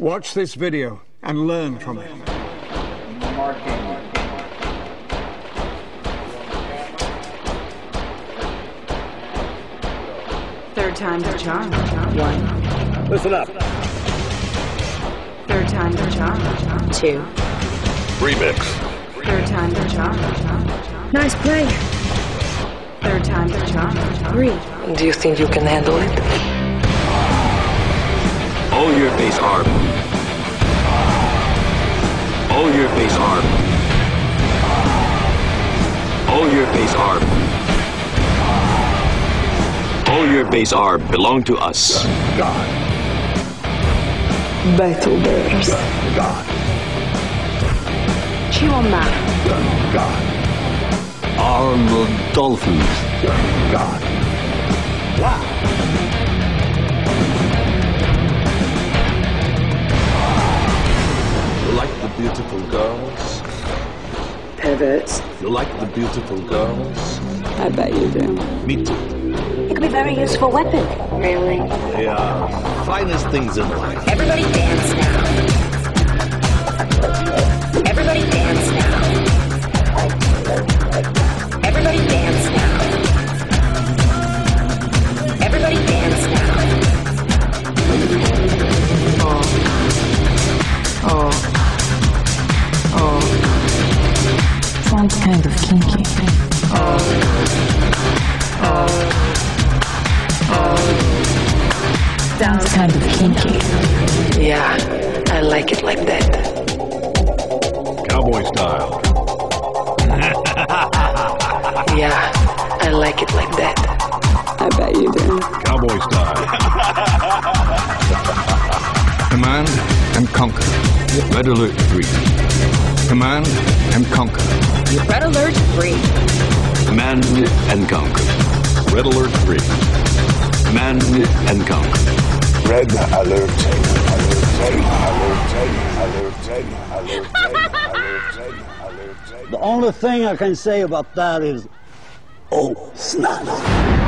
Watch this video and learn from it. Third time's a charm. One. Listen up. Third time's a charm. Two. Remix. Third time's a charm. Nice play. Third time's a charm. Three. Do you think you can handle it? All your base arm. All your base arm. All your base arm. All your base arm belong to us. God. Battle Bears. God. Chew on that. God. Armored dolphins. God. Wow. You like the beautiful girls? Perverts. You like the beautiful girls? I bet you do. Me too. It could be a very useful weapon. Really? They are finest things in life. Everybody dance now. Everybody dance now. Everybody dance now. Everybody dance now. Sounds kind of kinky. Sounds kind of kinky. Yeah, I like it like that. Cowboy style. Yeah, I like it like that. I bet you do. Cowboy style. Command and conquer. Red Alert 3. Command and conquer. Red Alert 3. Command and conquer. Red Alert 3. Command and conquer. Red Alert. The only thing I can say about that is, oh, snap.